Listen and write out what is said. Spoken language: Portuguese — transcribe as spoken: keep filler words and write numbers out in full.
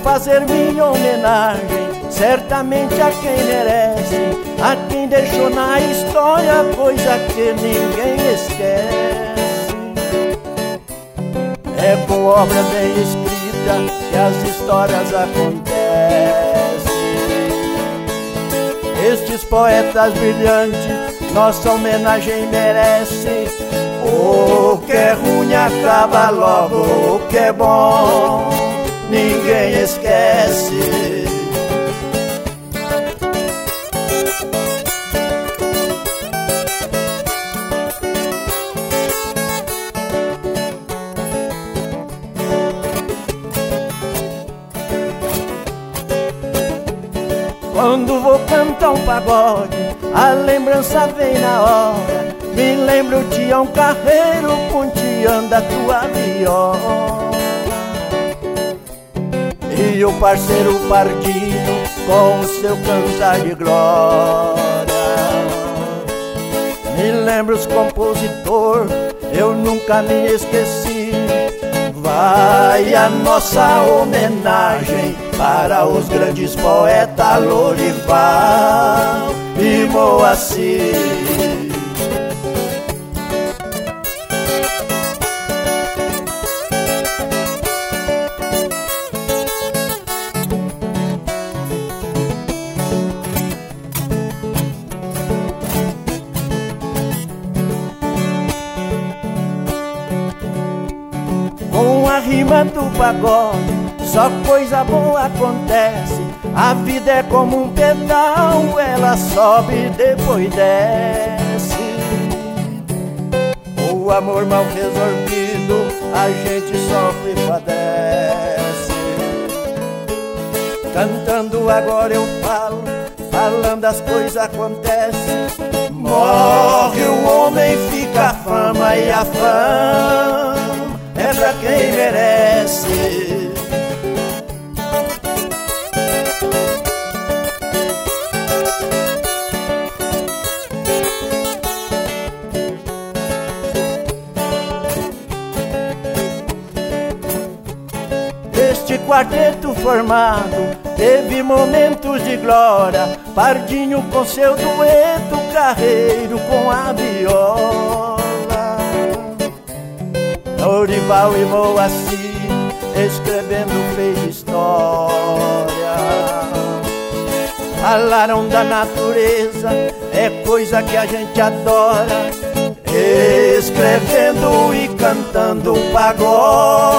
fazer minha homenagem, certamente a quem merece, a quem deixou na história coisa que ninguém esquece. É com obra bem escrita que as histórias acontecem. Estes poetas brilhantes nossa homenagem merece. O que é ruim acaba logo, o que é bom ninguém esquece. Quando vou cantar um pagode, a lembrança vem na hora. Me lembro de um carreiro ponteando a tua viola, e o parceiro Pardinho com o seu cantar de glória. Me lembro os compositor, eu nunca me esqueci. Vai a nossa homenagem para os grandes poetas Lorival e Moacir. Com a rima do pagode, só coisa boa acontece. A vida é como um pedal, ela sobe e depois desce. O amor mal resolvido, a gente sofre e padece. Cantando agora eu falo, falando as coisas acontecem. Morre o homem, fica a fama, e a fama é pra quem merece. Este quarteto formado teve momentos de glória. Pardinho com seu dueto, Carreiro com a viola, Lorival e Moacir escrevendo fez história. Falaram da natureza, é coisa que a gente adora, escrevendo e cantando pagode.